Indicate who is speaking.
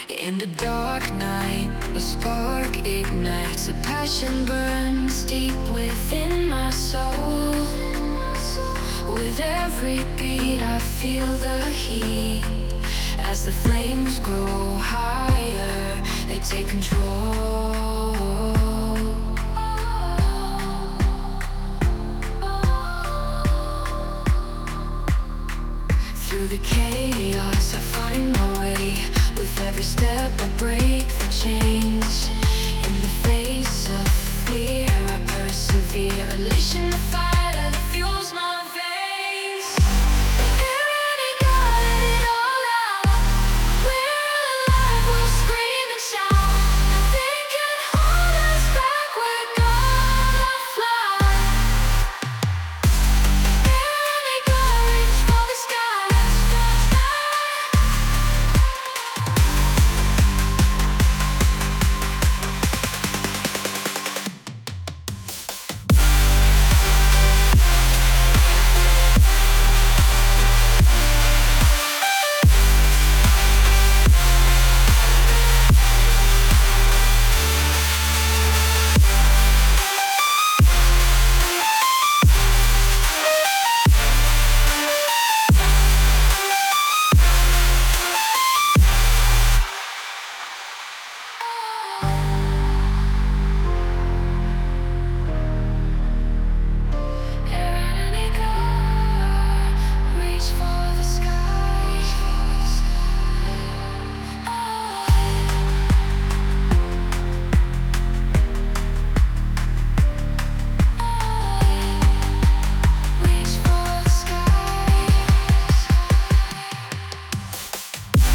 Speaker 1: In the dark night, a spark ignites. A passion burns deep within my soul. With every beat I feel the heat. As the flames grow higher, they take control. Through the chaos I find my way. With every step I break the chains.